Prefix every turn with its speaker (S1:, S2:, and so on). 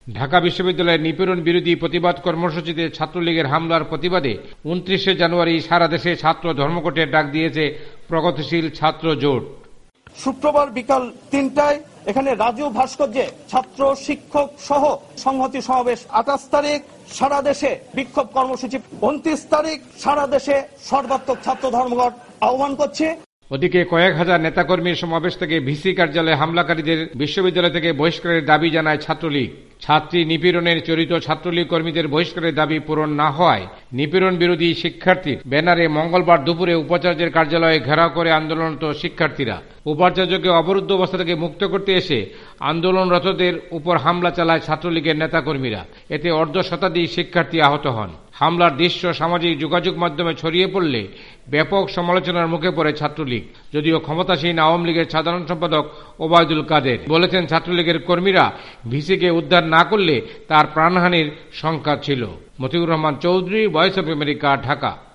S1: ঢাকা বিশ্ববিদ্যালয়ের নিপীড়ন বিরোধী প্রতিবাদ কর্মসূচিতে ছাত্রলীগের হামলার প্রতিবাদে 29 জানুয়ারি সারা দেশে ছাত্র ধর্মঘটের ডাক দিয়েছে প্রগতিশীল ছাত্র জোট।
S2: শুক্রবার বিকাল 3টায় এখানে রাজু ভাস্কর্যে ছাত্র শিক্ষক সহ সংহতি সমাবেশ। 28 তারিখ সারা দেশে বিক্ষোভ কর্মসূচি, 29 তারিখ সারা দেশে সর্বাত্মক ছাত্র ধর্মঘট আহ্বান করছে।
S1: ওদিকে কয়েক হাজার নেতাকর্মীর সমাবেশ থেকে ভিসি কার্যালয়ে হামলাকারীদের বিশ্ববিদ্যালয় থেকে বহিষ্কারের দাবি জানায় ছাত্রলীগ। ছাত্রী নিপীড়নের চরিত ছাত্রলীগ কর্মীদের বহিষ্কারের দাবি পূরণ না হওয়ায় নিপীড়ন বিরোধী শিক্ষার্থীর ব্যানারে মঙ্গলবার দুপুরে উপাচার্যের কার্যালয়ে ঘেরাও করে আন্দোলনরত শিক্ষার্থীরা উপাচার্যকে অবরুদ্ধ অবস্থা থেকে মুক্ত করতে এসে আন্দোলনরতদের উপর হামলা চালায় ছাত্রলীগের নেতাকর্মীরা। এতে অর্ধশতাধিক শিক্ষার্থী আহত হন। হামলার দৃশ্য সামাজিক যোগাযোগ মাধ্যমে ছড়িয়ে পড়লে ব্যাপক সমালোচনার মুখে পড়ে ছাত্রলীগ। যদিও ক্ষমতাসীন আওয়ামী লীগের সাধারণ সম্পাদক ওবায়দুল কাদের বলেছেন, ছাত্রলীগের কর্মীরা ভিসিকে উদ্ধার না করলে তার প্রাণহানির শঙ্কা ছিল। Motiur Rahman Chowdhury, voice of America, Dhaka.